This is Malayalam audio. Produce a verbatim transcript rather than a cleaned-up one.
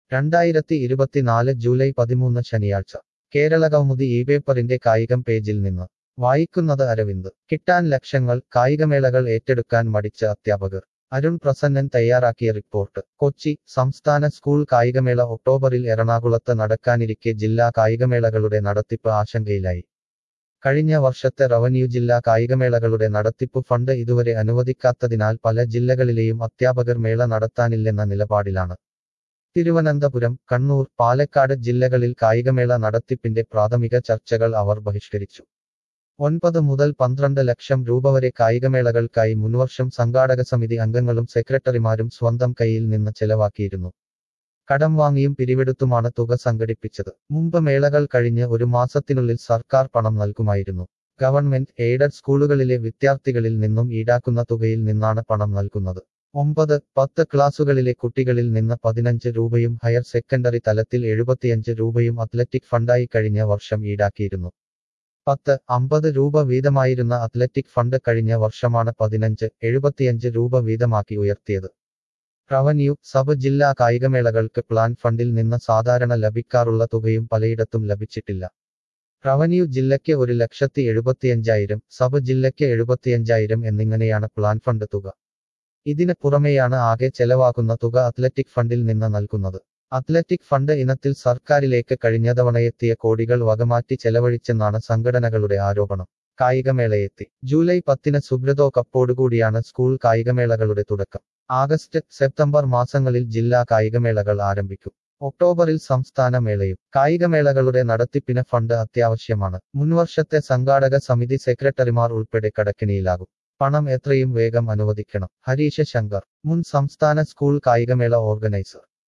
രണ്ടായിരത്തി ഇരുപത്തിനാല് ജൂലൈ പതിമൂന്ന് ശനിയാഴ്ച കേരള കൗമുദി ഈ പേപ്പറിന്റെ കായികം പേജിൽ നിന്ന് വായിക്കുന്നത് അരവിന്ദ്. കിട്ടാൻ ലക്ഷങ്ങൾ, കായികമേളകൾ ഏറ്റെടുക്കാൻ മടിച്ച അധ്യാപകർ. അരുൺ പ്രസന്നൻ തയ്യാറാക്കിയ റിപ്പോർട്ട്. കൊച്ചി. സംസ്ഥാന സ്കൂൾ കായികമേള ഒക്ടോബറിൽ എറണാകുളത്ത് നടക്കാനിരിക്കെ ജില്ലാ കായികമേളകളുടെ നടത്തിപ്പ് ആശങ്കയിലായി. കഴിഞ്ഞ വർഷത്തെ റവന്യൂ ജില്ലാ കായികമേളകളുടെ നടത്തിപ്പു ഫണ്ട് ഇതുവരെ അനുവദിക്കാത്തതിനാൽ പല ജില്ലകളിലെയും അധ്യാപകർ മേള നടത്താനില്ലെന്ന നിലപാടിലാണ്. തിരുവനന്തപുരം, കണ്ണൂർ, പാലക്കാട് ജില്ലകളിൽ കായികമേള നടത്തിപ്പിന്റെ പ്രാഥമിക ചർച്ചകൾ അവർ ബഹിഷ്കരിച്ചു. ഒൻപത് മുതൽ പന്ത്രണ്ട് ലക്ഷം രൂപ വരെ കായികമേളകൾക്കായി മുൻവർഷം സംഘാടകസമിതി അംഗങ്ങളും സെക്രട്ടറിമാരും സ്വന്തം കൈയിൽ നിന്ന് ചെലവാക്കിയിരുന്നു. കടം വാങ്ങിയും പിരിവെടുത്തുമാണ് തുക സംഘടിപ്പിച്ചത്. മുമ്പ് മേളകൾ കഴിഞ്ഞ് ഒരു മാസത്തിനുള്ളിൽ സർക്കാർ പണം നൽകുമായിരുന്നു. ഗവൺമെന്റ് എയ്ഡഡ് സ്കൂളുകളിലെ വിദ്യാർത്ഥികളിൽ നിന്നും ഈടാക്കുന്ന തുകയിൽ നിന്നാണ് പണം നൽകുന്നത്. ഒമ്പത്, പത്ത് ക്ലാസുകളിലെ കുട്ടികളിൽ നിന്ന് പതിനഞ്ച് രൂപയും ഹയർ സെക്കൻഡറി തലത്തിൽ എഴുപത്തിയഞ്ച് രൂപയും അത്ലറ്റിക് ഫണ്ടായി കഴിഞ്ഞ വർഷം ഈടാക്കിയിരുന്നു. പത്ത്, അമ്പത് രൂപ വീതമായിരുന്ന അത്ലറ്റിക് ഫണ്ട് കഴിഞ്ഞ വർഷമാണ് പതിനഞ്ച്, എഴുപത്തിയഞ്ച് രൂപ വീതമാക്കി ഉയർത്തിയത്. റവന്യൂ, സബ് ജില്ലാ കായികമേളകൾക്ക് പ്ലാൻ ഫണ്ടിൽ നിന്ന് സാധാരണ ലഭിക്കാറുള്ള തുകയും പലയിടത്തും ലഭിച്ചിട്ടില്ല. റവന്യൂ ജില്ലയ്ക്ക് ഒരു ലക്ഷത്തി എഴുപത്തിയഞ്ചായിരം, സബ് ജില്ലയ്ക്ക് എഴുപത്തിയഞ്ചായിരം എന്നിങ്ങനെയാണ് പ്ലാൻ ഫണ്ട് തുക. ഇതിന് പുറമെയാണ് ആകെ ചെലവാകുന്ന തുക അത്ലറ്റിക് ഫണ്ടിൽ നിന്ന് നൽകുന്നത്. അത്ലറ്റിക് ഫണ്ട് ഇനത്തിൽ സർക്കാരിലേക്ക് കഴിഞ്ഞ തവണയെത്തിയ കോടികൾ വകമാറ്റി ചെലവഴിച്ചെന്നാണ് സംഘടനകളുടെ ആരോപണം. കായികമേളയെത്തി. ജൂലൈ പത്തിന് സുബ്രതോ കപ്പോടുകൂടിയാണ് സ്കൂൾ കായികമേളകളുടെ തുടക്കം. ആഗസ്റ്റ്, സെപ്റ്റംബർ മാസങ്ങളിൽ ജില്ലാ കായികമേളകൾ ആരംഭിക്കും. ഒക്ടോബറിൽ സംസ്ഥാന മേളയും. കായികമേളകളുടെ നടത്തിപ്പിന് ഫണ്ട് അത്യാവശ്യമാണ്. മുൻവർഷത്തെ സംഘാടക സമിതി സെക്രട്ടറിമാർ ഉൾപ്പെടെ കടക്കിണിയിലാകും. പണം എത്രയും വേഗം അനുവദിക്കണം. ഹരീഷ ശങ്കർ, മുൻ സംസ്ഥാന സ്കൂൾ കായികമേള ഓർഗനൈസർ.